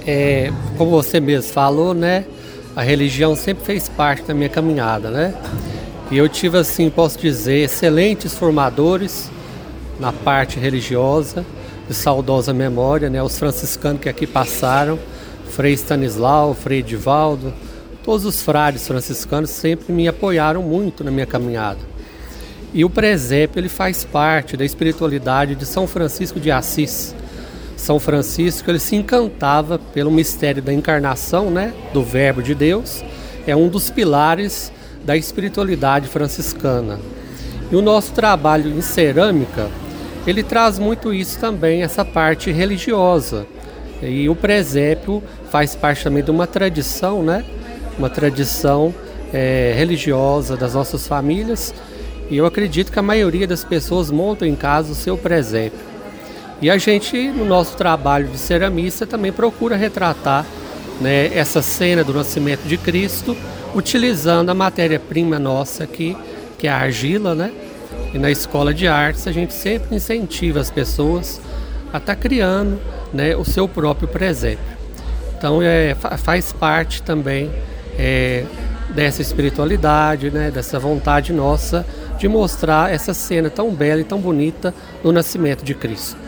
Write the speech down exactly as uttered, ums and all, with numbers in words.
É, como você mesmo falou, né? A religião sempre fez parte da minha caminhada, né? E eu tive, assim, posso dizer, excelentes formadores na parte religiosa, de saudosa memória, né? Os franciscanos que aqui passaram, Frei Stanislau, Frei Edivaldo, todos os frades franciscanos sempre me apoiaram muito na minha caminhada. E o presépio, ele faz parte da espiritualidade de São Francisco de Assis. São Francisco, ele se encantava pelo mistério da encarnação, né, do Verbo de Deus. É um dos pilares da espiritualidade franciscana. E o nosso trabalho em cerâmica, ele traz muito isso também, essa parte religiosa. E o presépio faz parte também de uma tradição, né, uma tradição é, religiosa das nossas famílias. E eu acredito que a maioria das pessoas montam em casa o seu presépio. E a gente, no nosso trabalho de ceramista, também procura retratar, né, essa cena do nascimento de Cristo, utilizando a matéria-prima nossa aqui, que é a argila, né? E na Escola de Artes a gente sempre incentiva as pessoas a estar criando, né, o seu próprio presépio. Então é, faz parte também é, dessa espiritualidade, né, dessa vontade nossa de mostrar essa cena tão bela e tão bonita do nascimento de Cristo.